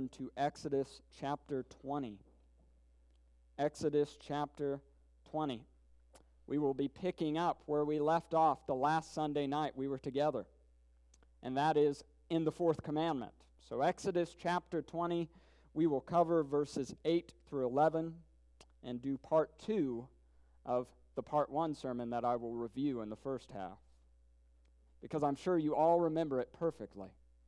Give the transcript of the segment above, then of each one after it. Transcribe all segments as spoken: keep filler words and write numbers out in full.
turn to Exodus chapter twenty. Exodus chapter twenty. We will be picking up where we left off the last Sunday night we were together, and that is in the fourth commandment. So Exodus chapter twenty, we will cover verses eight through eleven and do part two of the part one sermon that I will review in the first half, because I'm sure you all remember it perfectly.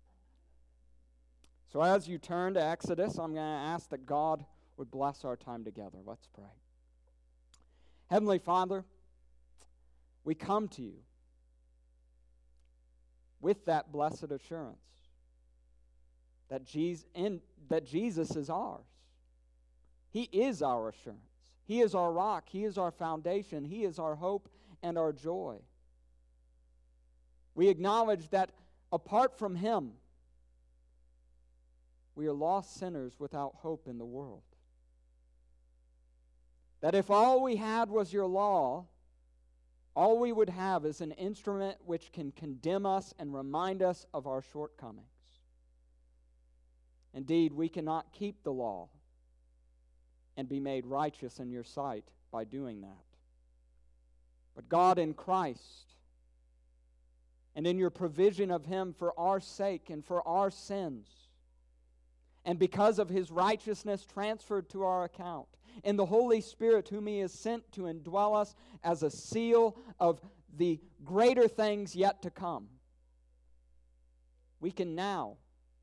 So as you turn to Exodus, I'm going to ask that God would bless our time together. Let's pray. Heavenly Father, we come to you with that blessed assurance that Jesus, in, that Jesus is ours. He is our assurance. He is our rock. He is our foundation. He is our hope and our joy. We acknowledge that apart from Him, we are lost sinners without hope in the world. That if all we had was your law, all we would have is an instrument which can condemn us and remind us of our shortcomings. Indeed, we cannot keep the law and be made righteous in your sight by doing that. But God, in Christ, and in your provision of Him for our sake and for our sins, and because of His righteousness transferred to our account, and the Holy Spirit whom He has sent to indwell us as a seal of the greater things yet to come, we can now,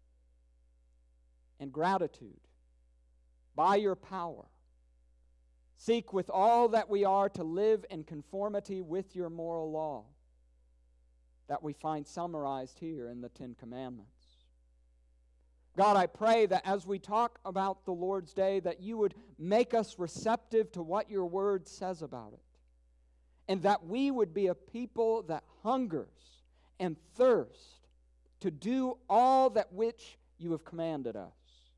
in gratitude, by your power, seek with all that we are to live in conformity with your moral law that we find summarized here in the Ten Commandments. God, I pray that as we talk about the Lord's Day, that you would make us receptive to what your word says about it, and that we would be a people that hungers and thirst to do all that which you have commanded us.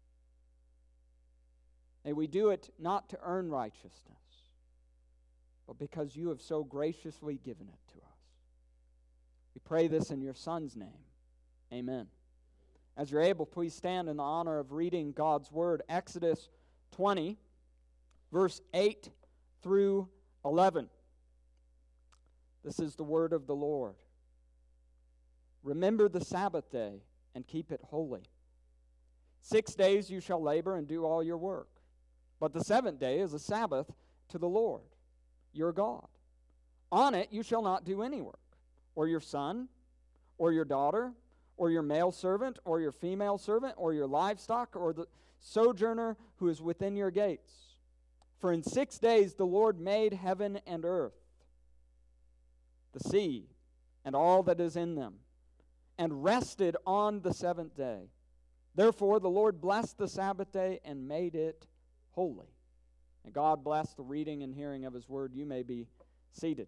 May we do it not to earn righteousness, but because you have so graciously given it to us. We pray this in your Son's name. Amen. As you're able, please stand in the honor of reading God's Word. Exodus twenty, verse eight through eleven. This is the word of the Lord. Remember the Sabbath day and keep it holy. Six days you shall labor and do all your work. But the seventh day is a Sabbath to the Lord, your God. On it you shall not do any work, or your son, or your daughter, or your male servant, or your female servant, or your livestock, or the sojourner who is within your gates. For in six days the Lord made heaven and earth, the sea, and all that is in them, and rested on the seventh day. Therefore the Lord blessed the Sabbath day and made it holy. And God bless the reading and hearing of His word. You may be seated.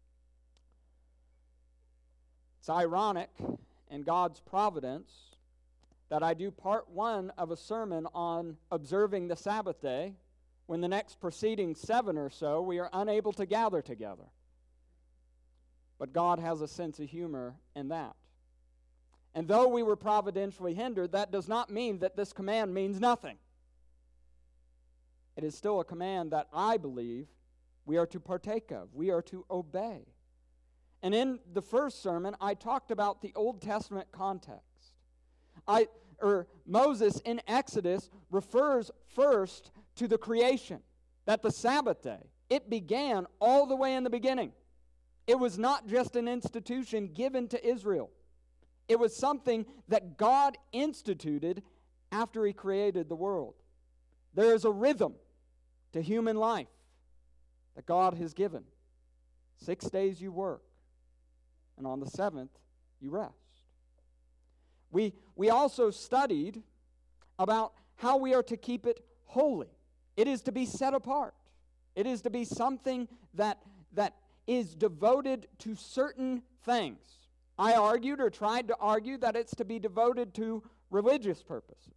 It's ironic in God's providence that I do part one of a sermon on observing the Sabbath day when the next preceding seven or so we are unable to gather together. But God has a sense of humor in that. And though we were providentially hindered, that does not mean that this command means nothing. It is still a command that I believe we are to partake of. We are to obey. And in the first sermon, I talked about the Old Testament context. I, or Moses in Exodus refers first to the creation, that the Sabbath day, it began all the way in the beginning. It was not just an institution given to Israel. It was something that God instituted after He created the world. There is a rhythm to human life that God has given. Six days you work, and on the seventh you rest. We, we also studied about how we are to keep it holy. It is to be set apart. It is to be something that, that is devoted to certain things. I argued or tried to argue that it's to be devoted to religious purposes,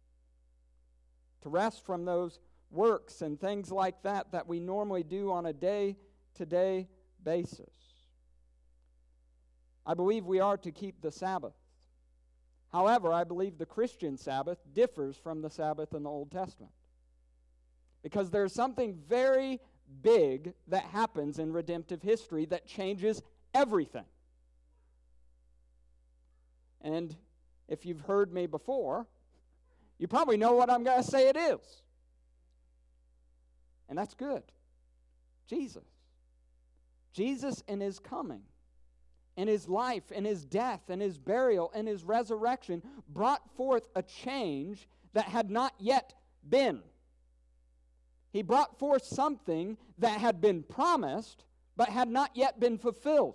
to rest from those works and things like that that we normally do on a day-to-day basis. I believe we are to keep the Sabbath, However, I believe the Christian Sabbath differs from the Sabbath in the Old Testament, because there's something very big that happens in redemptive history that changes everything. And if you've heard me before, you probably know what I'm going to say it is. And that's good. Jesus. Jesus in his coming, in his life, in his death, in his burial, in his resurrection, brought forth a change that had not yet been. He brought forth something that had been promised, but had not yet been fulfilled.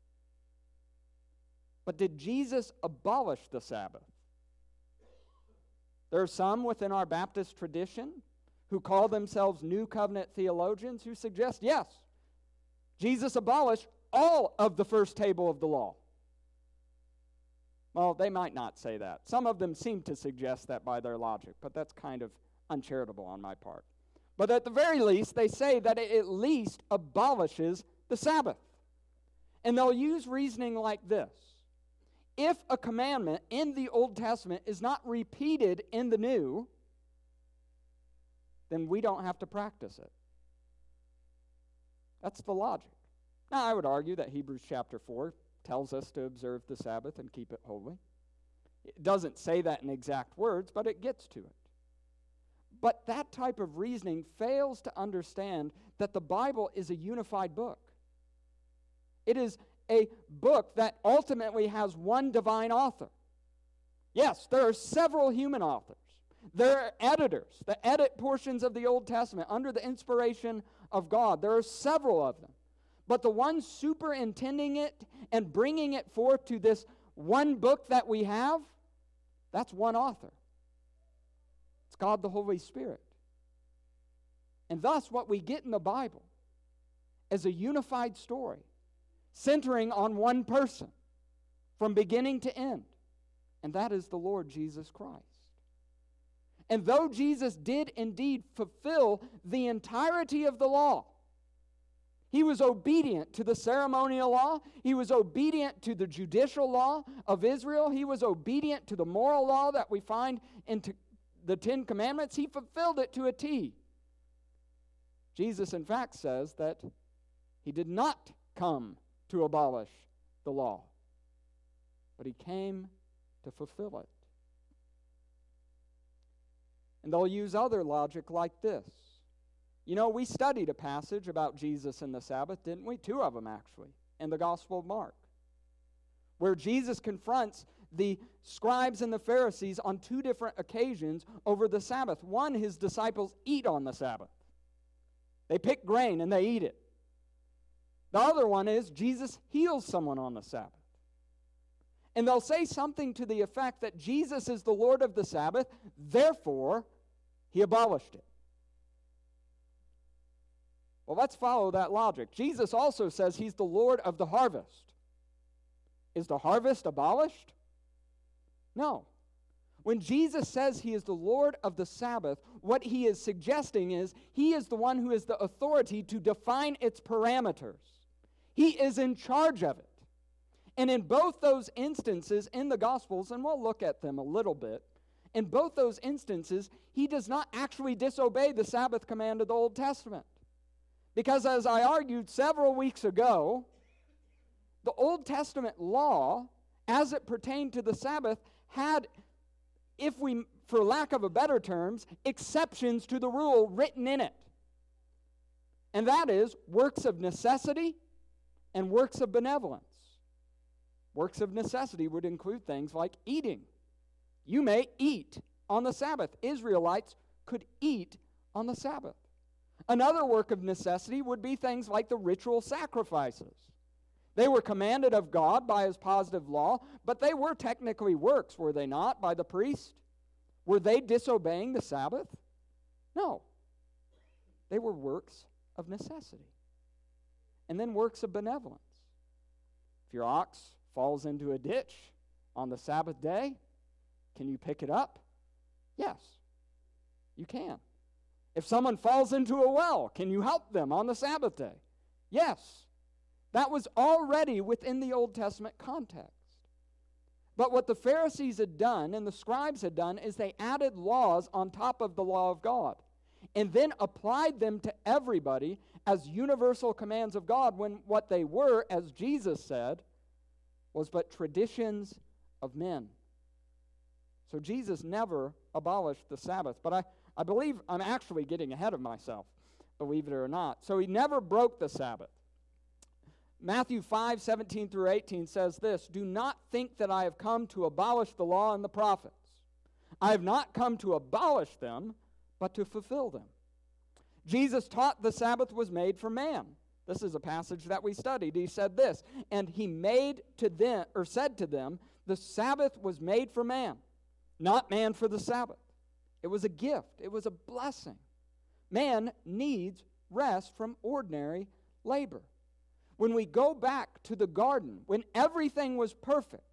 But did Jesus abolish the Sabbath? There are some within our Baptist tradition who call themselves New Covenant theologians who suggest, yes, Jesus abolished all of the first table of the law. Well, they might not say that. Some of them seem to suggest that by their logic, but that's kind of uncharitable on my part. But at the very least, they say that it at least abolishes the Sabbath. And they'll use reasoning like this. If a commandment in the Old Testament is not repeated in the New, then we don't have to practice it. That's the logic. Now, I would argue that Hebrews chapter four tells us to observe the Sabbath and keep it holy. It doesn't say that in exact words, but it gets to it. But that type of reasoning fails to understand that the Bible is a unified book. It is a book that ultimately has one divine author. Yes, there are several human authors. There are editors that edit portions of the Old Testament under the inspiration of God. There are several of them. But the one superintending it and bringing it forth to this one book that we have, that's one author. It's God the Holy Spirit. And thus what we get in the Bible is a unified story centering on one person from beginning to end, and that is the Lord Jesus Christ. And though Jesus did indeed fulfill the entirety of the law, he was obedient to the ceremonial law, he was obedient to the judicial law of Israel, he was obedient to the moral law that we find in t- the Ten Commandments, he fulfilled it to a T. Jesus, in fact, says that he did not come to abolish the law, but he came to fulfill it. And they'll use other logic like this. You know, we studied a passage about Jesus and the Sabbath, didn't we? Two of them, actually, in the Gospel of Mark, where Jesus confronts the scribes and the Pharisees on two different occasions over the Sabbath. One, his disciples eat on the Sabbath. They pick grain and they eat it. The other one is Jesus heals someone on the Sabbath. And they'll say something to the effect that Jesus is the Lord of the Sabbath, therefore he abolished it. Well, let's follow that logic. Jesus also says he's the Lord of the harvest. Is the harvest abolished? No. When Jesus says he is the Lord of the Sabbath, what he is suggesting is he is the one who has the authority to define its parameters. He is in charge of it. And in both those instances in the Gospels, and we'll look at them a little bit, in both those instances, he does not actually disobey the Sabbath command of the Old Testament. Because as I argued several weeks ago, the Old Testament law, as it pertained to the Sabbath, had, if we, for lack of a better terms, exceptions to the rule written in it. And that is works of necessity and works of benevolence. Works of necessity would include things like eating. You may eat on the Sabbath. Israelites could eat on the Sabbath. Another work of necessity would be things like the ritual sacrifices. They were commanded of God by his positive law, but they were technically works, were they not, by the priest? Were they disobeying the Sabbath? No. They were works of necessity. And then works of benevolence. If your ox falls into a ditch on the Sabbath day, can you pick it up? Yes, you can. If someone falls into a well, can you help them on the Sabbath day? Yes. That was already within the Old Testament context. But what the Pharisees had done and the scribes had done is they added laws on top of the law of God and then applied them to everybody as universal commands of God, when what they were, as Jesus said, was but traditions of men. So Jesus never abolished the Sabbath. But I, I believe I'm actually getting ahead of myself, believe it or not. So he never broke the Sabbath. Matthew five, seventeen through eighteen says this, "Do not think that I have come to abolish the law and the prophets. I have not come to abolish them, but to fulfill them." Jesus taught the Sabbath was made for man. This is a passage that we studied. He said this, "And he made to them, or said to them, the Sabbath was made for man, not man for the Sabbath. It was a gift. It was a blessing. Man needs rest from ordinary labor." When we go back to the garden, when everything was perfect,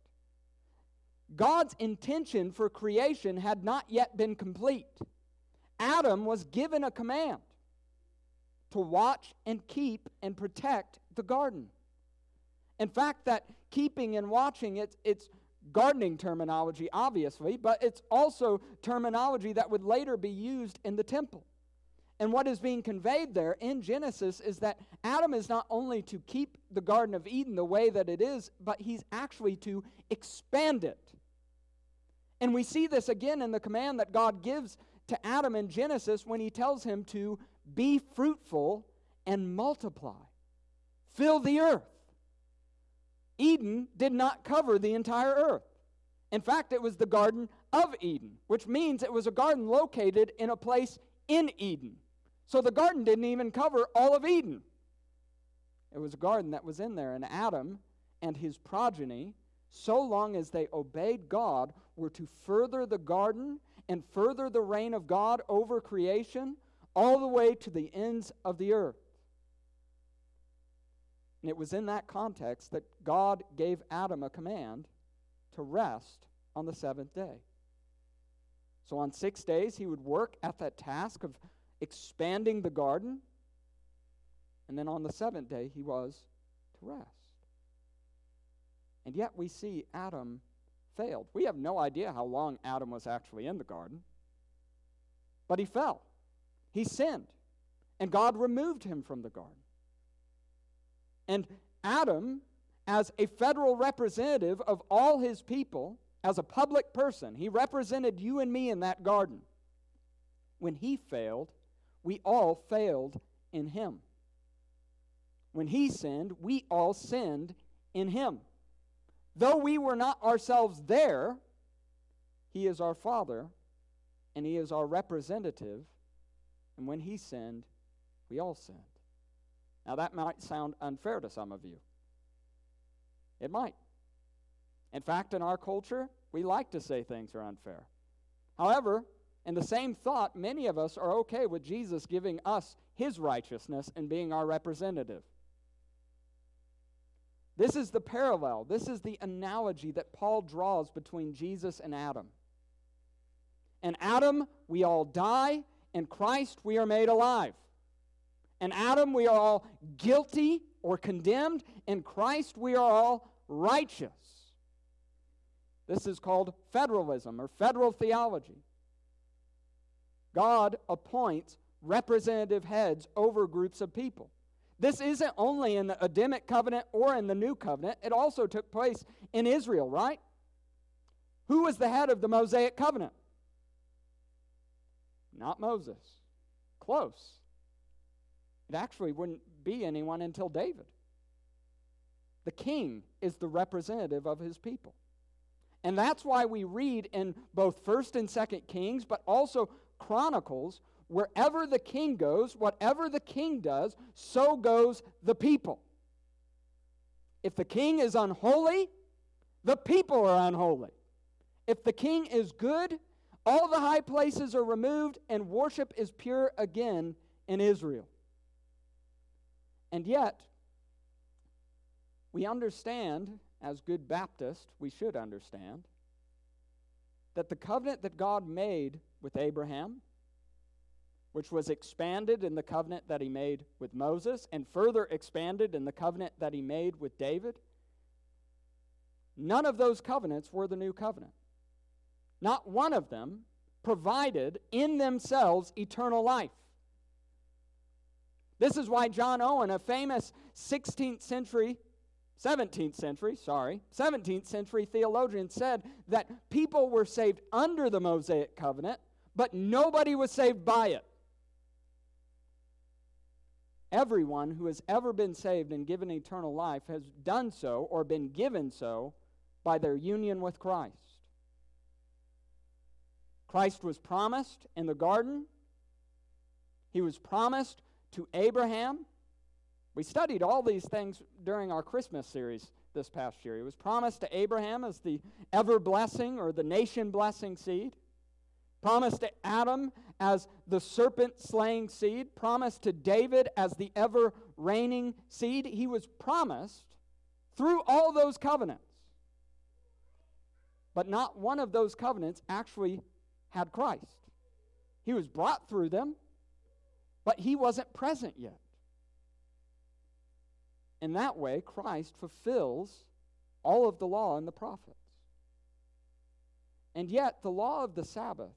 God's intention for creation had not yet been complete. Adam was given a command to watch and keep and protect the garden. In fact, that keeping and watching, it's, it's gardening terminology, obviously, but it's also terminology that would later be used in the temple. And what is being conveyed there in Genesis is that Adam is not only to keep the Garden of Eden the way that it is, but he's actually to expand it. And we see this again in the command that God gives to Adam in Genesis when he tells him to be fruitful and multiply. Fill the earth. Eden did not cover the entire earth. In fact, it was the Garden of Eden, which means it was a garden located in a place in Eden. So the garden didn't even cover all of Eden. It was a garden that was in there, and Adam and his progeny, so long as they obeyed God, were to further the garden and further the reign of God over creation all the way to the ends of the earth. And it was in that context that God gave Adam a command to rest on the seventh day. So on six days, he would work at that task of expanding the garden, and then on the seventh day, he was to rest. And yet we see Adam failed. We have no idea how long Adam was actually in the garden, but he fell. He sinned, and God removed him from the garden. And Adam, as a federal representative of all his people, as a public person, he represented you and me in that garden. When he failed, we all failed in him. When he sinned, we all sinned in him. Though we were not ourselves there, he is our Father, and he is our representative, and when he sinned, we all sinned. Now that might sound unfair to some of you. It might. In fact, in our culture, we like to say things are unfair. However, in the same thought, many of us are okay with Jesus giving us his righteousness and being our representative. This is the parallel. This is the analogy that Paul draws between Jesus and Adam. In Adam, we all die. In Christ, we are made alive. In Adam, we are all guilty or condemned. In Christ, we are all righteous. This is called federalism or federal theology. God appoints representative heads over groups of people. This isn't only in the Adamic covenant or in the New Covenant. It also took place in Israel, right? Who was the head of the Mosaic covenant? Not Moses. Close. It actually wouldn't be anyone until David. The king is the representative of his people. And that's why we read in both First and Second Kings, but also Chronicles, wherever the king goes, whatever the king does, so goes the people. If the king is unholy, the people are unholy. If the king is good, all the high places are removed and worship is pure again in Israel. And yet, we understand, as good Baptists, we should understand, that the covenant that God made with Abraham, which was expanded in the covenant that he made with Moses, and further expanded in the covenant that he made with David, none of those covenants were the new covenant. Not one of them provided in themselves eternal life. This is why John Owen, a famous sixteenth century, seventeenth century, sorry, seventeenth century theologian, said that people were saved under the Mosaic covenant, but nobody was saved by it. Everyone who has ever been saved and given eternal life has done so or been given so by their union with Christ. Christ was promised in the garden. He was promised to Abraham. We studied all these things during our Christmas series this past year. He was promised to Abraham as the ever-blessing or the nation-blessing seed. Promised to Adam as the serpent-slaying seed. Promised to David as the ever-reigning seed. He was promised through all those covenants. But not one of those covenants actually had Christ. He was brought through them, but he wasn't present yet. In that way, Christ fulfills all of the law and the prophets. And yet, the law of the Sabbath,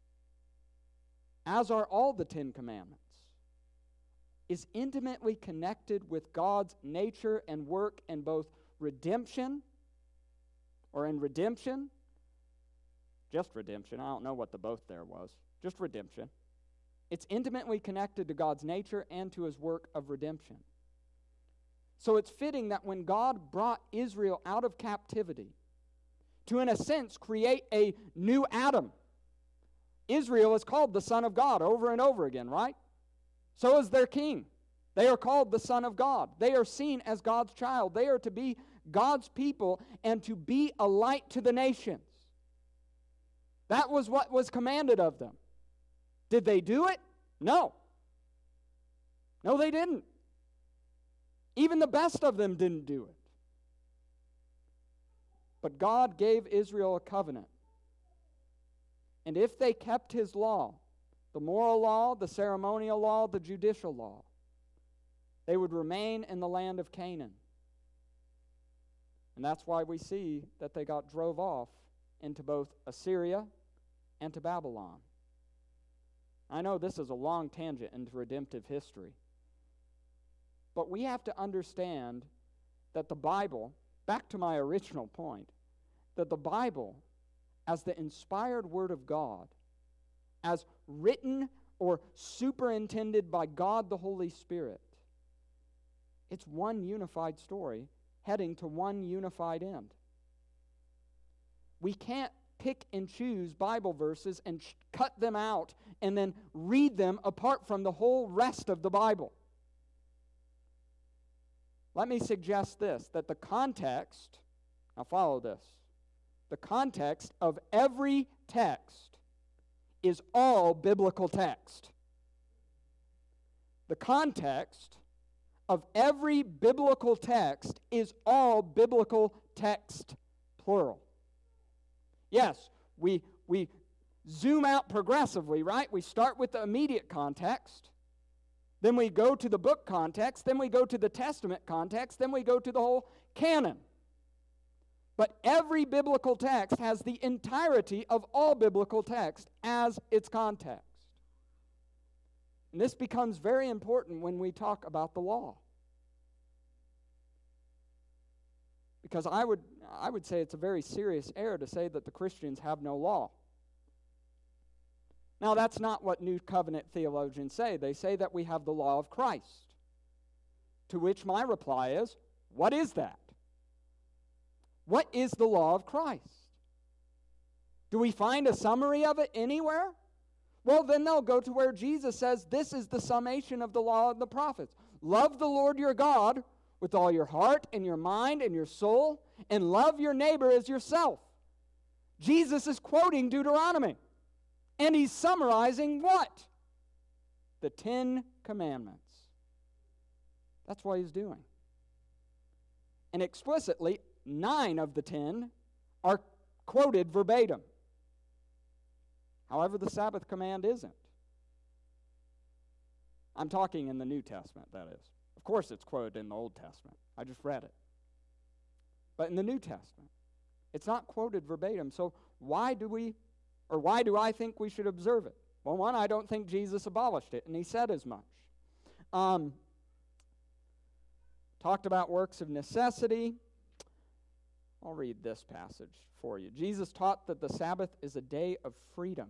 as are all the Ten Commandments, is intimately connected with God's nature and work in both redemption, or in redemption, just redemption, I don't know what the both there was, just redemption. It's intimately connected to God's nature and to his work of redemption. So it's fitting that when God brought Israel out of captivity to, in a sense, create a new Adam, Israel is called the Son of God over and over again, right? So is their king. They are called the Son of God. They are seen as God's child. They are to be God's people and to be a light to the nations. That was what was commanded of them. Did they do it? No. No, they didn't. Even the best of them didn't do it. But God gave Israel a covenant. And if they kept his law, the moral law, the ceremonial law, the judicial law, they would remain in the land of Canaan. And that's why we see that they got drove off into both Assyria and to Babylon. I know this is a long tangent into redemptive history. But we have to understand that the Bible, back to my original point, that the Bible, as the inspired Word of God, as written or superintended by God the Holy Spirit, it's one unified story heading to one unified end. We can't pick and choose Bible verses and sh- cut them out and then read them apart from the whole rest of the Bible. Let me suggest this, that the context, now follow this, the context of every text is all biblical text. The context of every biblical text is all biblical text, plural. Yes, we, we zoom out progressively, right? We start with the immediate context. Then we go to the book context, then we go to the Testament context, then we go to the whole canon. But every biblical text has the entirety of all biblical text as its context. And this becomes very important when we talk about the law. Because I would, I would say it's a very serious error to say that the Christians have no law. Now, that's not what New Covenant theologians say. They say that we have the law of Christ. To which my reply is, what is that? What is the law of Christ? Do we find a summary of it anywhere? Well, then they'll go to where Jesus says, this is the summation of the law and the prophets. Love the Lord your God with all your heart and your mind and your soul, and love your neighbor as yourself. Jesus is quoting Deuteronomy. And he's summarizing what? The Ten Commandments. That's what he's doing. And explicitly, nine of the ten are quoted verbatim. However, the Sabbath command isn't. I'm talking in the New Testament, that is. Of course it's quoted in the Old Testament. I just read it. But in the New Testament, It's not quoted verbatim. So why do we, or why do I think we should observe it? Well, one, I don't think Jesus abolished it, and he said as much. Um, talked about works of necessity. I'll read this passage for you. Jesus taught that the Sabbath is a day of freedom.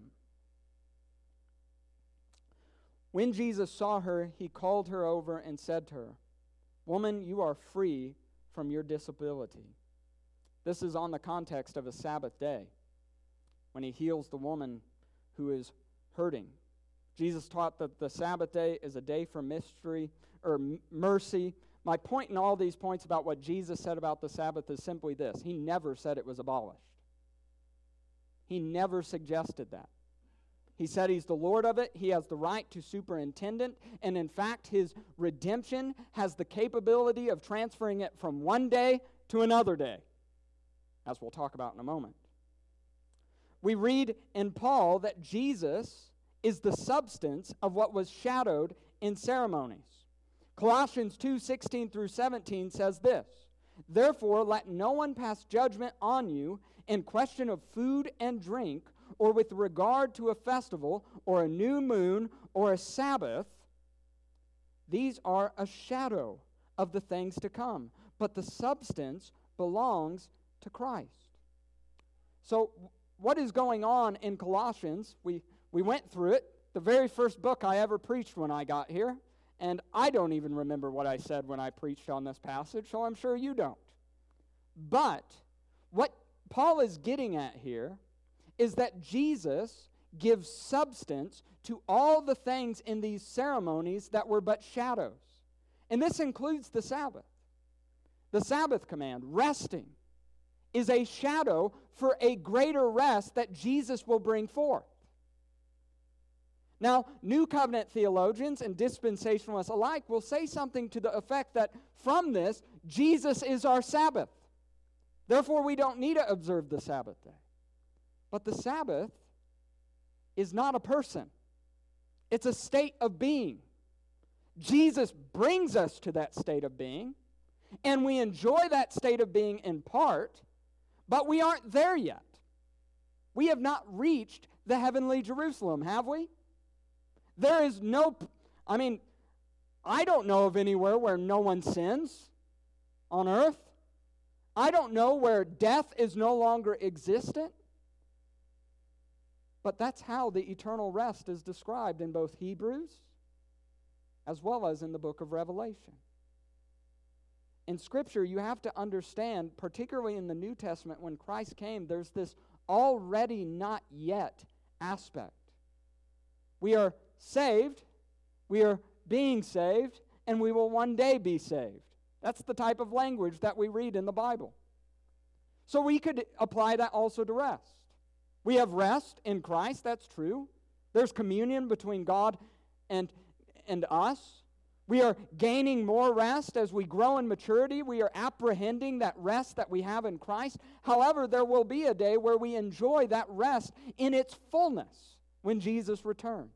When Jesus saw her, he called her over and said to her, "Woman, you are free from your disability." This is on the context of a Sabbath day, when he heals the woman who is hurting. Jesus taught that the Sabbath day is a day for mystery or m- mercy. My point in all these points about what Jesus said about the Sabbath is simply this. He never said it was abolished. He never suggested that. He said he's the Lord of it. He has the right to superintend it. And in fact, his redemption has the capability of transferring it from one day to another day, as we'll talk about in a moment. We read in Paul that Jesus is the substance of what was shadowed in ceremonies. Colossians two sixteen through seventeen says this, "Therefore let no one pass judgment on you in question of food and drink, or with regard to a festival, or a new moon, or a Sabbath. These are a shadow of the things to come, but the substance belongs to Christ." So what is going on in Colossians? We, we went through it, the very first book I ever preached when I got here, and I don't even remember what I said when I preached on this passage, so I'm sure you don't. But what Paul is getting at here is that Jesus gives substance to all the things in these ceremonies that were but shadows. And this includes the Sabbath. The Sabbath command, resting, is a shadow for a greater rest that Jesus will bring forth. Now, New Covenant theologians and dispensationalists alike will say something to the effect that from this, Jesus is our Sabbath. Therefore, we don't need to observe the Sabbath day. But the Sabbath is not a person. It's a state of being. Jesus brings us to that state of being, and we enjoy that state of being in part, but we aren't there yet. We have not reached the heavenly Jerusalem, have we? There is no, I mean, I don't know of anywhere where no one sins on earth. I don't know where death is no longer existent. But that's how the eternal rest is described in both Hebrews as well as in the book of Revelation. In Scripture, you have to understand, particularly in the New Testament, when Christ came, there's this already not yet aspect. We are saved, we are being saved, and we will one day be saved. That's the type of language that we read in the Bible. So we could apply that also to rest. We have rest in Christ, that's true. There's communion between God and, and us. We are gaining more rest as we grow in maturity. We are apprehending that rest that we have in Christ. However, there will be a day where we enjoy that rest in its fullness when Jesus returns.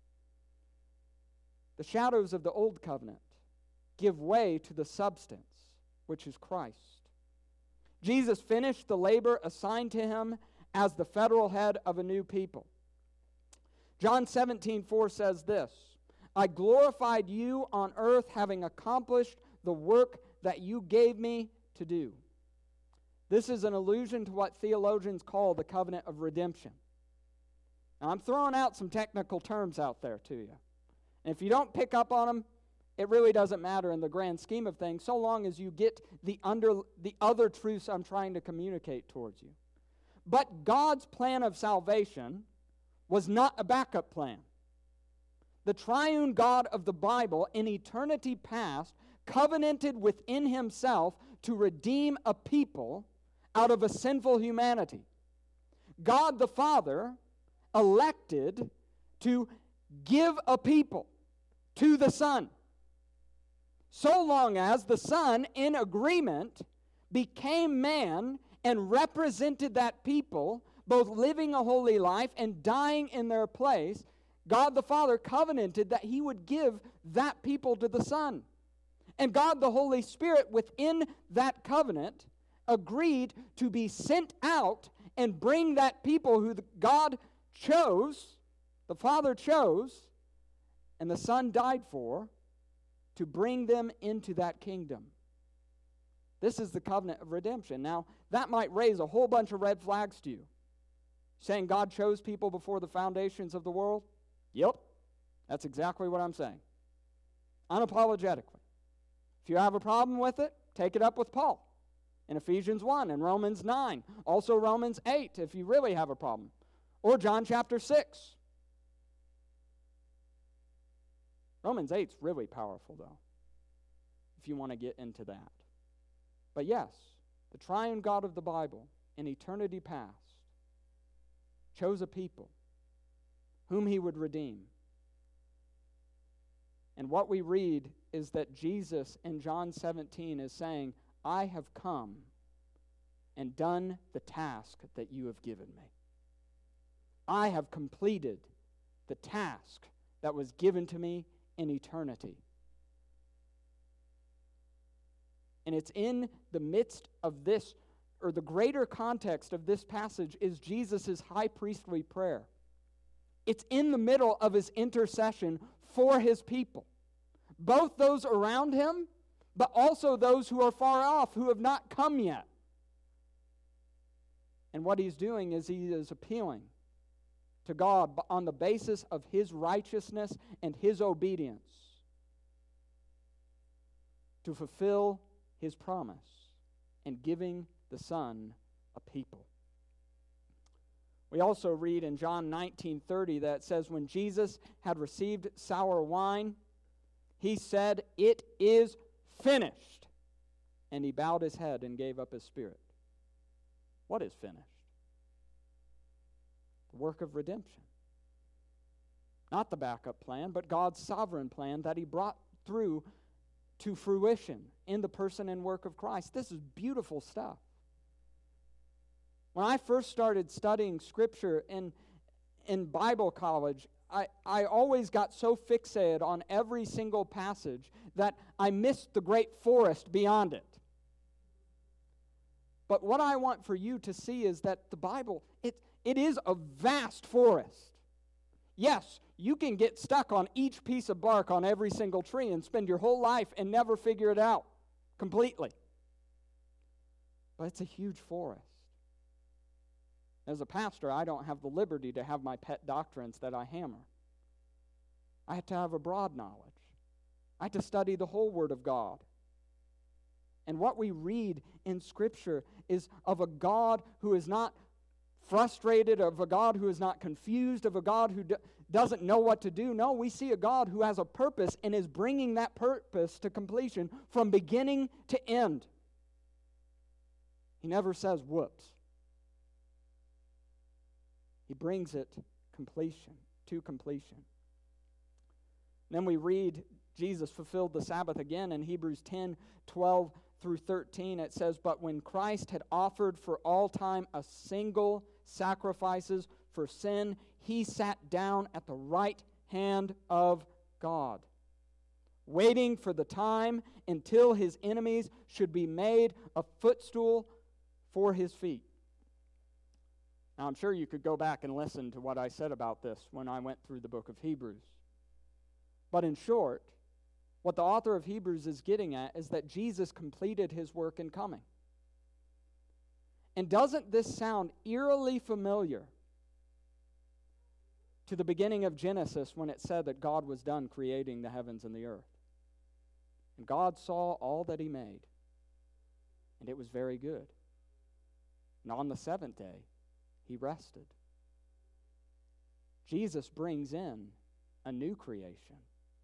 The shadows of the old covenant give way to the substance, which is Christ. Jesus finished the labor assigned to him as the federal head of a new people. John seventeen four says this, "I glorified you on earth, having accomplished the work that you gave me to do." This is an allusion to what theologians call the covenant of redemption. Now, I'm throwing out some technical terms out there to you. And if you don't pick up on them, it really doesn't matter in the grand scheme of things, so long as you get the under the other truths I'm trying to communicate towards you. But God's plan of salvation was not a backup plan. The triune God of the Bible in eternity past covenanted within himself to redeem a people out of a sinful humanity. God the Father elected to give a people to the Son, so long as the Son, in agreement, became man and represented that people, both living a holy life and dying in their place. God the Father covenanted that he would give that people to the Son. And God the Holy Spirit, within that covenant, agreed to be sent out and bring that people who the God chose, the Father chose, and the Son died for, to bring them into that kingdom. This is the covenant of redemption. Now, that might raise a whole bunch of red flags to you. Saying God chose people before the foundations of the world? Yep, that's exactly what I'm saying. Unapologetically. If you have a problem with it, take it up with Paul in Ephesians one and Romans nine. Also Romans eight, if you really have a problem. Or John chapter six. Romans eight's really powerful, though, if you want to get into that. But yes, the triune God of the Bible in eternity past chose a people whom he would redeem. And what we read is that Jesus in John seventeen is saying, I have come and done the task that you have given me. I have completed the task that was given to me in eternity. And it's in the midst of this, or the greater context of this passage is Jesus' high priestly prayer. It's in the middle of his intercession for his people. Both those around him, but also those who are far off, who have not come yet. And what he's doing is he is appealing to God on the basis of his righteousness and his obedience to fulfill his promise and giving the Son a people. We also read in John nineteen thirty that says, when Jesus had received sour wine, he said, it is finished. And he bowed his head and gave up his spirit. What is finished? The work of redemption. Not the backup plan, but God's sovereign plan that he brought through to fruition in the person and work of Christ. This is beautiful stuff. When I first started studying Scripture in, in Bible college, I, I always got so fixated on every single passage that I missed the great forest beyond it. But what I want for you to see is that the Bible, it, it is a vast forest. Yes, you can get stuck on each piece of bark on every single tree and spend your whole life and never figure it out completely. But it's a huge forest. As a pastor, I don't have the liberty to have my pet doctrines that I hammer. I have to have a broad knowledge. I have to study the whole Word of God. And what we read in Scripture is of a God who is not frustrated, of a God who is not confused, of a God who do, doesn't know what to do. No, we see a God who has a purpose and is bringing that purpose to completion from beginning to end. He never says, whoops. He brings it completion, to completion. And then we read Jesus fulfilled the Sabbath again in Hebrews ten, twelve through thirteen. It says, but when Christ had offered for all time a single sacrifices for sin, he sat down at the right hand of God, waiting for the time until his enemies should be made a footstool for his feet. Now, I'm sure you could go back and listen to what I said about this when I went through the book of Hebrews. But in short, what the author of Hebrews is getting at is that Jesus completed his work in coming. And doesn't this sound eerily familiar to the beginning of Genesis when it said that God was done creating the heavens and the earth? And God saw all that he made, and it was very good. And on the seventh day, he rested. Jesus brings in a new creation.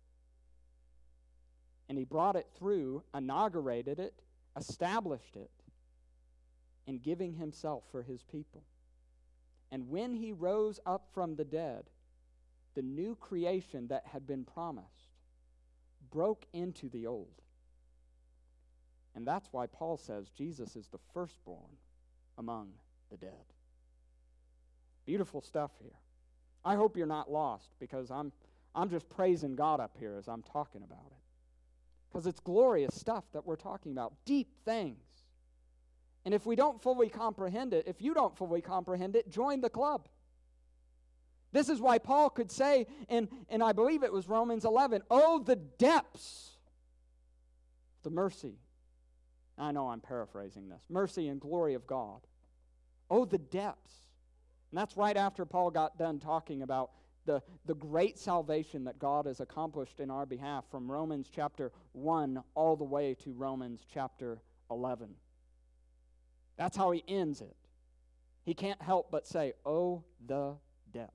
And he brought it through, inaugurated it, established it, in giving himself for his people. And when he rose up from the dead, the new creation that had been promised broke into the old. And that's why Paul says Jesus is the firstborn among the dead. Beautiful stuff here. I hope you're not lost, because I'm I'm just praising God up here as I'm talking about it. Because it's glorious stuff that we're talking about, deep things. And if we don't fully comprehend it, if you don't fully comprehend it, join the club. This is why Paul could say, in, and I believe it was Romans eleven, oh, the depths, the mercy. I know I'm paraphrasing this. Mercy and glory of God. Oh, the depths. And that's right after Paul got done talking about the, the great salvation that God has accomplished in our behalf from Romans chapter one all the way to Romans chapter eleven. That's how he ends it. He can't help but say, oh, the depths.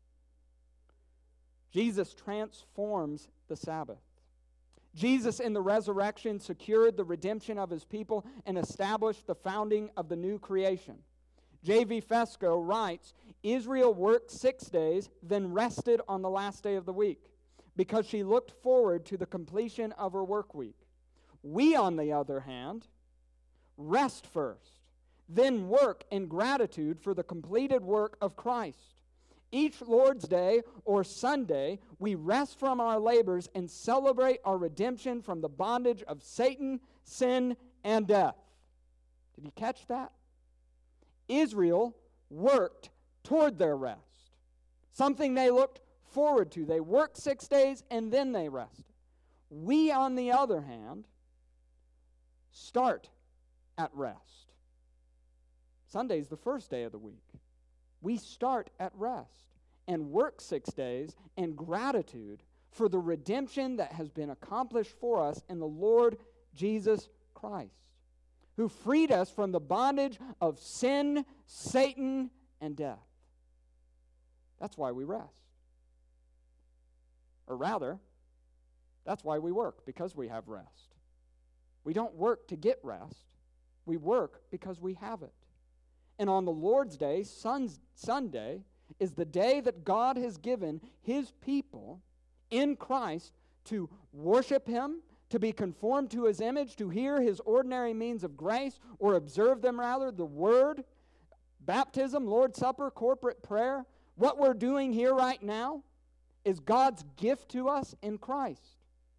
Jesus transforms the Sabbath. Jesus in the resurrection secured the redemption of his people and established the founding of the new creation. J V Fesco writes, Israel worked six days, then rested on the last day of the week, because she looked forward to the completion of her work week. We, on the other hand, rest first, then work in gratitude for the completed work of Christ. Each Lord's Day or Sunday, we rest from our labors and celebrate our redemption from the bondage of Satan, sin, and death. Did you catch that? Israel worked toward their rest, something they looked forward to. They worked six days and then they rested. We, on the other hand, start at rest. Sunday's the first day of the week. We start at rest and work six days in gratitude for the redemption that has been accomplished for us in the Lord Jesus Christ, who freed us from the bondage of sin, Satan, and death. That's why we rest. Or rather, that's why we work, because we have rest. We don't work to get rest. We work because we have it. And on the Lord's Day, Sunday, is the day that God has given his people in Christ to worship him, to be conformed to his image, to hear his ordinary means of grace, or observe them rather, the word, baptism, Lord's Supper, corporate prayer. What we're doing here right now is God's gift to us in Christ.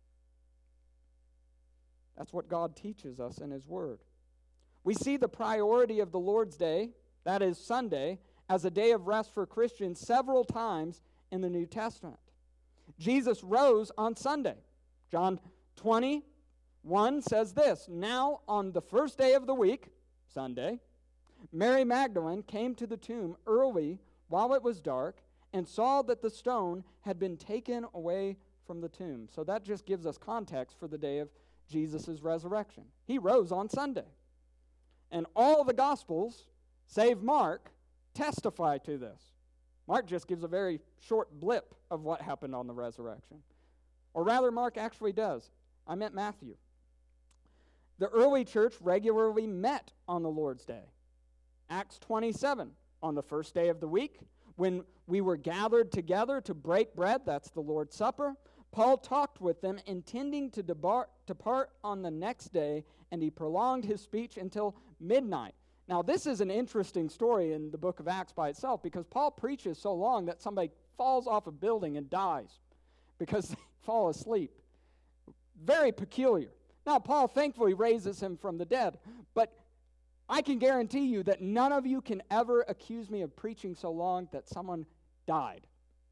That's what God teaches us in his word. We see the priority of the Lord's Day, that is Sunday, as a day of rest for Christians several times in the New Testament. Jesus rose on Sunday. John twenty-one says this, now on the first day of the week, Sunday, Mary Magdalene came to the tomb early while it was dark and saw that the stone had been taken away from the tomb. So that just gives us context for the day of Jesus' resurrection. He rose on Sunday. And all the Gospels, save Mark, testify to this. Mark just gives a very short blip of what happened on the resurrection. Or rather, Mark actually does. I meant Matthew. The early church regularly met on the Lord's Day. Acts twenty-seven, on the first day of the week, when we were gathered together to break bread, that's the Lord's Supper, Paul talked with them, intending to depart, depart on the next day, and he prolonged his speech until midnight. Now, this is an interesting story in the book of Acts by itself, because Paul preaches so long that somebody falls off a building and dies because they fall asleep. Very peculiar. Now, Paul thankfully raises him from the dead, but I can guarantee you that none of you can ever accuse me of preaching so long that someone died.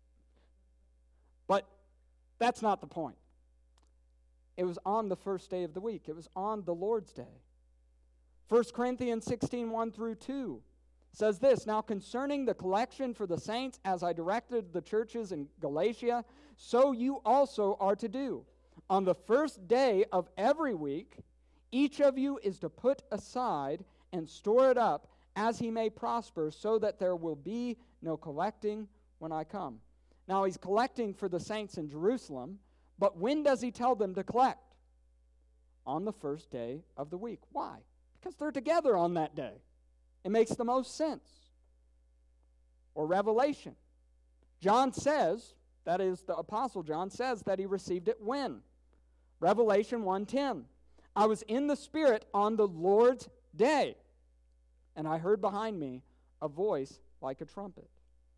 But that's not the point. It was on the first day of the week. It was on the Lord's Day. First Corinthians sixteen, one through two says this, now concerning the collection for the saints, as I directed the churches in Galatia, so you also are to do. On the first day of every week, each of you is to put aside and store it up as he may prosper, so that there will be no collecting when I come. Now he's collecting for the saints in Jerusalem, but when does he tell them to collect? On the first day of the week. Why? Because they're together on that day. It makes the most sense. Or Revelation. John says, that is the Apostle John says that he received it when? Revelation one ten. I was in the Spirit on the Lord's day, and I heard behind me a voice like a trumpet.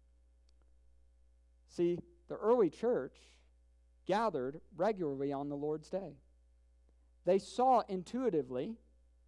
See, the early church gathered regularly on the Lord's day. They saw intuitively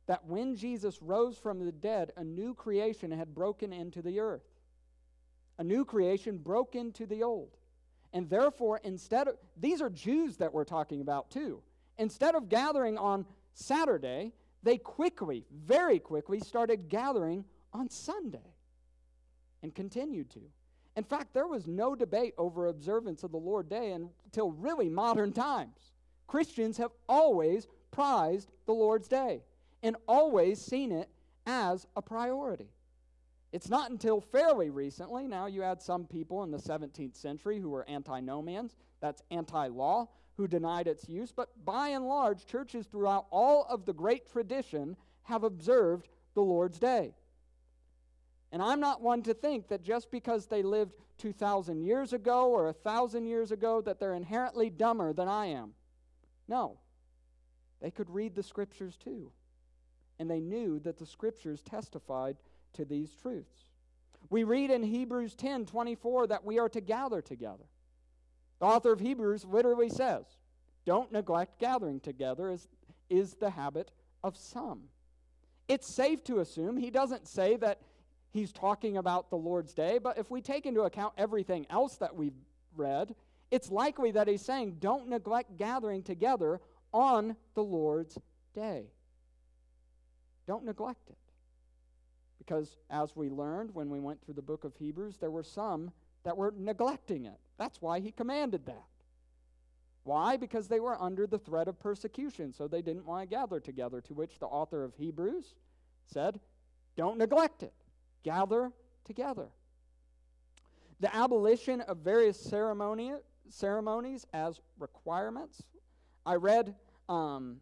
that when Jesus rose from the dead, a new creation had broken into the earth. A new creation broke into the old. And therefore, instead of, these are Jews that we're talking about too. Instead of gathering on Saturday, they quickly, very quickly, started gathering on Sunday and continued to. In fact, there was no debate over observance of the Lord's Day until really modern times. Christians have always prized the Lord's Day and always seen it as a priority. It's not until fairly recently, now you had some people in the seventeenth century who were antinomians, that's anti-law, who denied its use, but by and large, churches throughout all of the great tradition have observed the Lord's Day. And I'm not one to think that just because they lived two thousand years ago or one thousand years ago that they're inherently dumber than I am. No. They could read the Scriptures too. And they knew that the Scriptures testified to these truths. We read in Hebrews ten twenty-four that we are to gather together. The author of Hebrews literally says, don't neglect gathering together as is the habit of some. It's safe to assume he doesn't say that he's talking about the Lord's Day, but if we take into account everything else that we've read, it's likely that he's saying don't neglect gathering together on the Lord's Day. Don't neglect it. Because as we learned when we went through the book of Hebrews, there were some that were neglecting it. That's why he commanded that. Why? Because they were under the threat of persecution, so they didn't want to gather together, to which the author of Hebrews said, don't neglect it. Gather together. The abolition of various ceremony, ceremonies as requirements. I read... Um,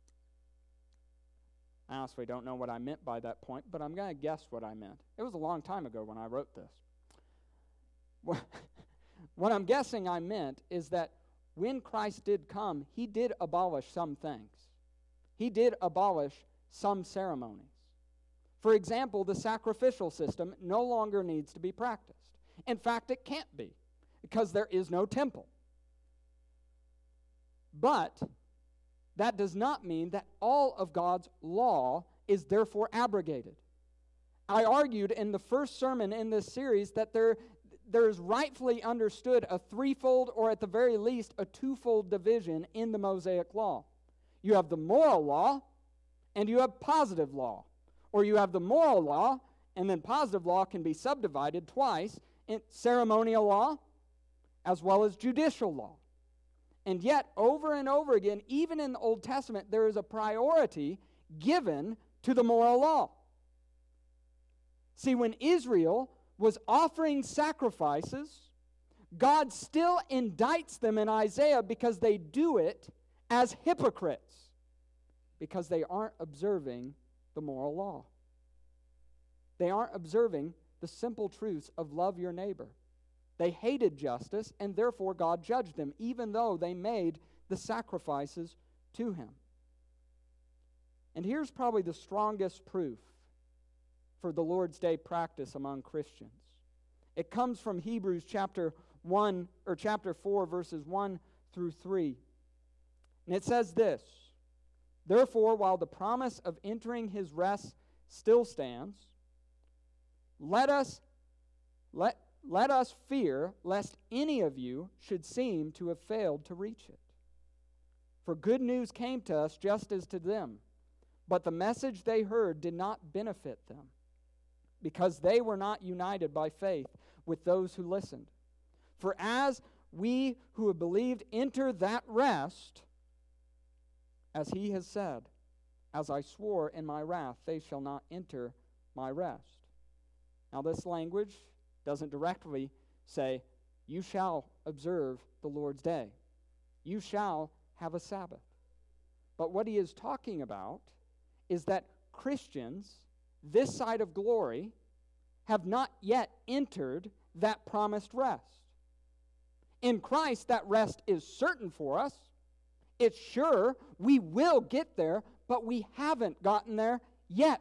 I honestly don't know what I meant by that point, but I'm going to guess what I meant. It was a long time ago when I wrote this. What I'm guessing I meant is that when Christ did come, he did abolish some things. He did abolish some ceremonies. For example, the sacrificial system no longer needs to be practiced. In fact, it can't be, because there is no temple. But that does not mean that all of God's law is therefore abrogated. I argued in the first sermon in this series that there, there is rightfully understood a threefold, or at the very least a twofold division in the Mosaic law. You have the moral law, and you have positive law. Or you have the moral law, and then positive law can be subdivided twice in ceremonial law as well as judicial law. And yet, over and over again, even in the Old Testament, there is a priority given to the moral law. See, when Israel was offering sacrifices, God still indicts them in Isaiah because they do it as hypocrites, because they aren't observing the moral law. They aren't observing the simple truths of love your neighbor. They hated justice, and therefore God judged them, even though they made the sacrifices to him. And here's probably the strongest proof for the Lord's Day practice among Christians. It comes from Hebrews chapter one, or chapter four, verses one through three. And it says this, therefore, while the promise of entering his rest still stands, let us let Let us fear lest any of you should seem to have failed to reach it. For good news came to us just as to them, but the message they heard did not benefit them, because they were not united by faith with those who listened. For as we who have believed enter that rest, as he has said, as I swore in my wrath, they shall not enter my rest. Now this language doesn't directly say, you shall observe the Lord's Day. You shall have a Sabbath. But what he is talking about is that Christians, this side of glory, have not yet entered that promised rest. In Christ, that rest is certain for us. It's sure we will get there, but we haven't gotten there yet.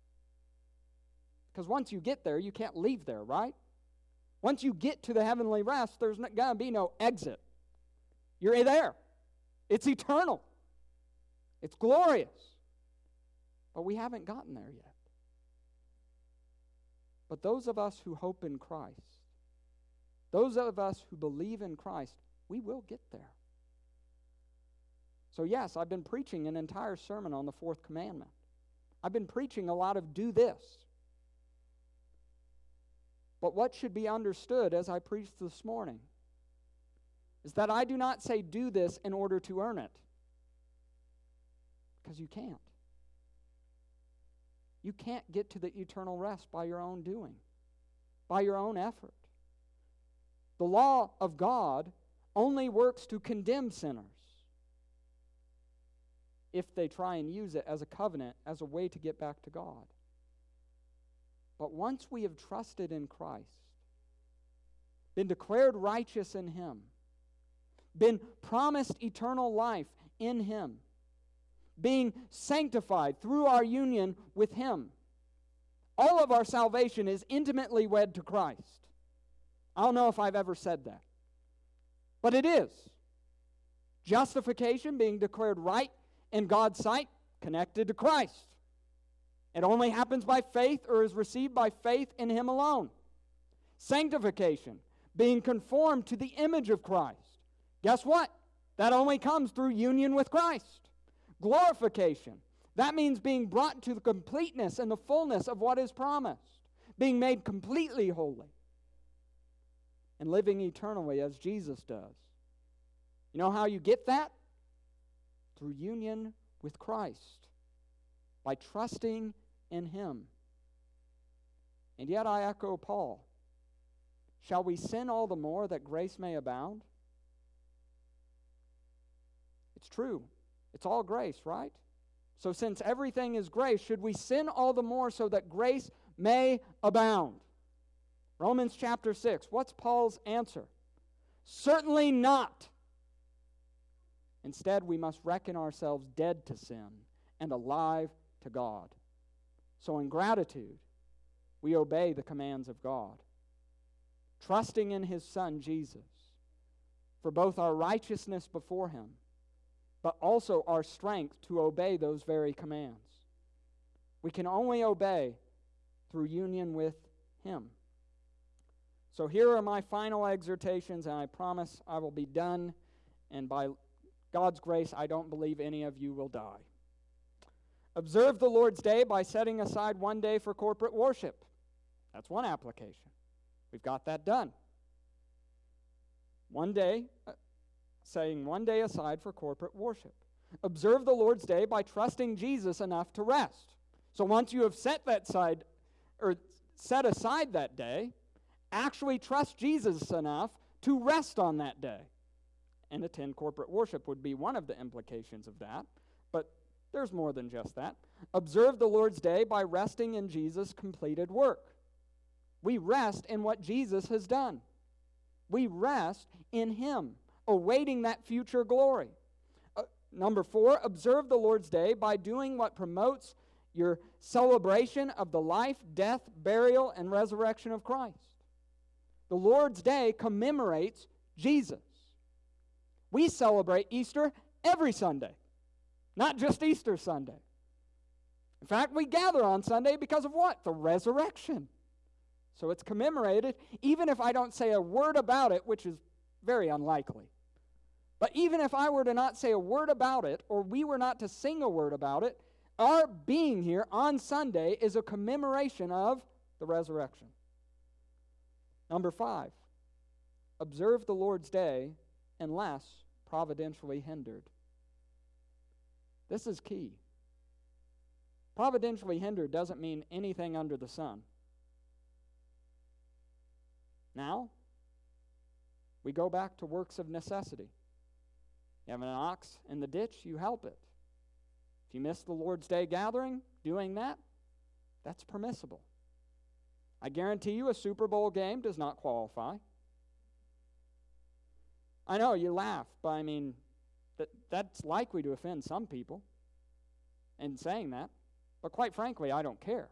Because once you get there, you can't leave there, right? Once you get to the heavenly rest, there's going to be no exit. You're there. It's eternal. It's glorious. but we haven't gotten there yet. But those of us who hope in Christ, those of us who believe in Christ, we will get there. So yes, I've been preaching an entire sermon on the fourth commandment. I've been preaching a lot of do this. But what should be understood as I preached this morning is that I do not say do this in order to earn it. Because you can't. You can't get to the eternal rest by your own doing, by your own effort. The law of God only works to condemn sinners if they try and use it as a covenant, as a way to get back to God. But once we have trusted in Christ, been declared righteous in Him, been promised eternal life in Him, being sanctified through our union with Him, all of our salvation is intimately wed to Christ. I don't know if I've ever said that, but it is. Justification, being declared right in God's sight, connected to Christ. It only happens by faith or is received by faith in Him alone. Sanctification, being conformed to the image of Christ. Guess what? That only comes through union with Christ. Glorification, that means being brought to the completeness and the fullness of what is promised, being made completely holy, and living eternally as Jesus does. You know how you get that? Through union with Christ, by trusting in Him. And yet I echo Paul. Shall we sin all the more that grace may abound? It's true. It's all grace, right? So since everything is grace, should we sin all the more so that grace may abound? Romans chapter six. What's Paul's answer? Certainly not. Instead, we must reckon ourselves dead to sin and alive to God. So in gratitude, we obey the commands of God, trusting in His Son, Jesus, for both our righteousness before Him, but also our strength to obey those very commands. We can only obey through union with Him. So here are my final exhortations, and I promise I will be done, and by God's grace, I don't believe any of you will die. Observe the Lord's Day by setting aside one day for corporate worship. That's one application. We've got that done. One day, uh, setting one day aside for corporate worship. Observe the Lord's Day by trusting Jesus enough to rest. So once you have set that side, or set aside that day, actually trust Jesus enough to rest on that day. And attend corporate worship would be one of the implications of that. But there's more than just that. Observe the Lord's Day by resting in Jesus' completed work. We rest in what Jesus has done. We rest in Him, awaiting that future glory. Uh, number four, observe the Lord's Day by doing what promotes your celebration of the life, death, burial, and resurrection of Christ. The Lord's Day commemorates Jesus. We celebrate Easter every Sunday, not just Easter Sunday. In fact, we gather on Sunday because of what? The resurrection. So it's commemorated, even if I don't say a word about it, which is very unlikely. But even if I were to not say a word about it, or we were not to sing a word about it, our being here on Sunday is a commemoration of the resurrection. Number five, observe the Lord's Day unless providentially hindered. This is key. Providentially hindered doesn't mean anything under the sun. Now, we go back to works of necessity. You have an ox in the ditch, you help it. If you miss the Lord's Day gathering, doing that, that's permissible. I guarantee you a Super Bowl game does not qualify. I know, you laugh, but I mean, that, that's likely to offend some people in saying that. But quite frankly, I don't care.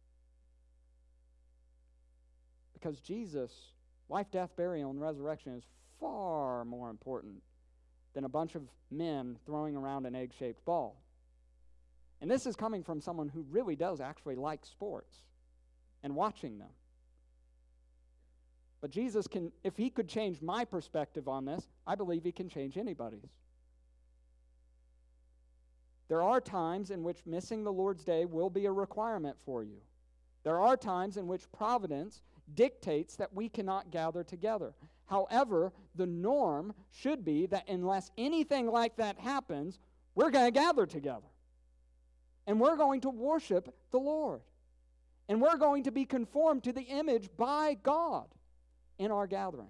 Because Jesus' life, death, burial, and resurrection is far more important than a bunch of men throwing around an egg-shaped ball. And this is coming from someone who really does actually like sports and watching them. But Jesus can, if he could change my perspective on this, I believe he can change anybody's. There are times in which missing the Lord's Day will be a requirement for you. There are times in which providence dictates that we cannot gather together. However, the norm should be that unless anything like that happens, we're going to gather together. And we're going to worship the Lord. And we're going to be conformed to the image by God in our gathering.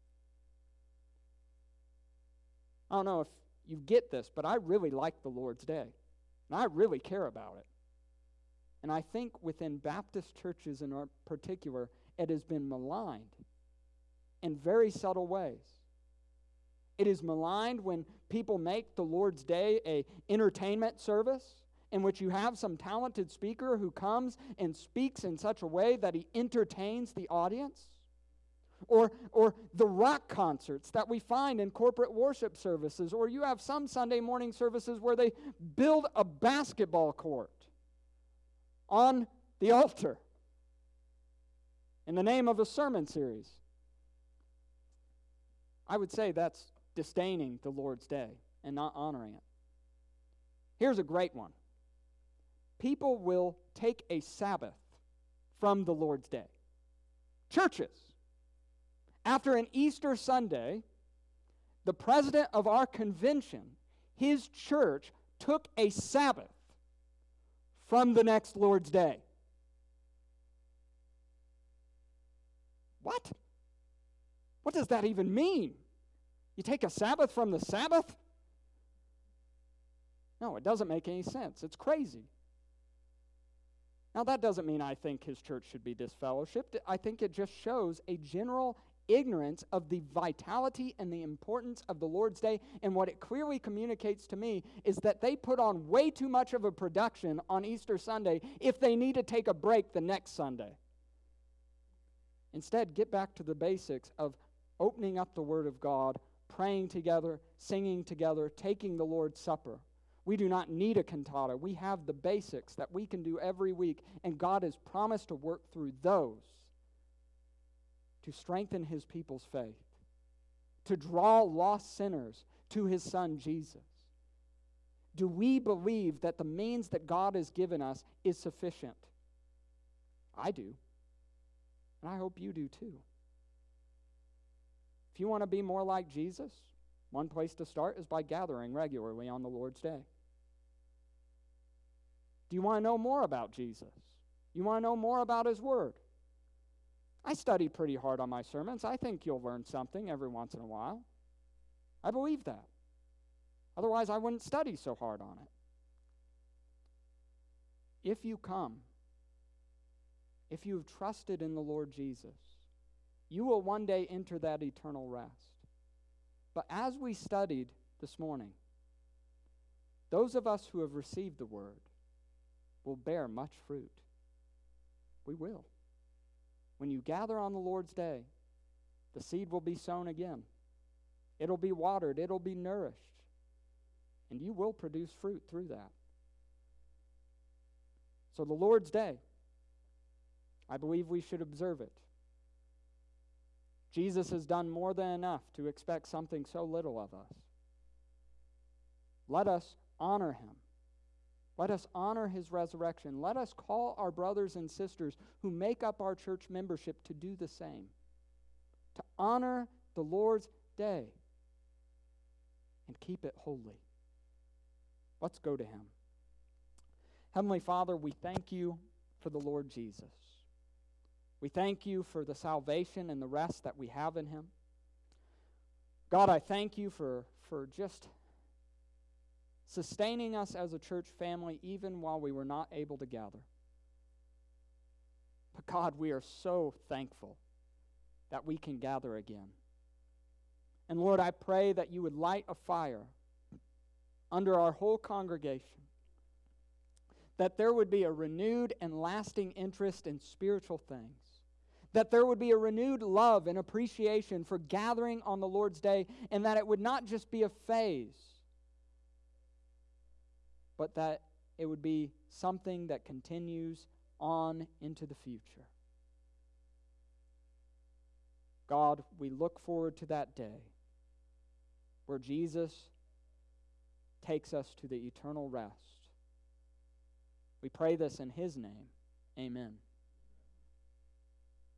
I don't know if you get this, but I really like the Lord's Day. And I really care about it. And I think within Baptist churches in our particular, it has been maligned in very subtle ways. It is maligned when people make the Lord's Day a entertainment service in which you have some talented speaker who comes and speaks in such a way that he entertains the audience. Or, or the rock concerts that we find in corporate worship services. Or you have some Sunday morning services where they build a basketball court on the altar in the name of a sermon series. I would say that's disdaining the Lord's Day and not honoring it. Here's a great one. People will take a Sabbath from the Lord's Day. Churches. After an Easter Sunday, the president of our convention, his church, took a Sabbath from the next Lord's Day. What? What does that even mean? You take a Sabbath from the Sabbath? No, it doesn't make any sense. It's crazy. Now, that doesn't mean I think his church should be disfellowshipped. I think it just shows a general ignorance of the vitality and the importance of the Lord's Day. And what it clearly communicates to me is that they put on way too much of a production on Easter Sunday if they need to take a break the next Sunday. Instead, get back to the basics of opening up the Word of God, praying together, singing together, taking the Lord's Supper. We do not need a cantata. We have the basics that we can do every week, and God has promised to work through those to strengthen his people's faith, to draw lost sinners to his Son Jesus. Do we believe that the means that God has given us is sufficient? I do, and I hope you do too. If you want to be more like Jesus, one place to start is by gathering regularly on the Lord's Day. Do you want to know more about Jesus? You want to know more about his Word? I study pretty hard on my sermons. I think you'll learn something every once in a while. I believe that. Otherwise, I wouldn't study so hard on it. If you come, if you've trusted in the Lord Jesus, you will one day enter that eternal rest. But as we studied this morning, those of us who have received the Word will bear much fruit. We will. When you gather on the Lord's Day, the seed will be sown again. It'll be watered. It'll be nourished. And you will produce fruit through that. So the Lord's Day, I believe we should observe it. Jesus has done more than enough to expect something so little of us. Let us honor him. Let us honor his resurrection. Let us call our brothers and sisters who make up our church membership to do the same, to honor the Lord's Day and keep it holy. Let's go to him. Heavenly Father, we thank you for the Lord Jesus. We thank you for the salvation and the rest that we have in him. God, I thank you for, for just sustaining us as a church family even while we were not able to gather. But God, we are so thankful that we can gather again. And Lord, I pray that you would light a fire under our whole congregation, that there would be a renewed and lasting interest in spiritual things, that there would be a renewed love and appreciation for gathering on the Lord's Day, and that it would not just be a phase, but that it would be something that continues on into the future. God, we look forward to that day where Jesus takes us to the eternal rest. We pray this in His name. Amen.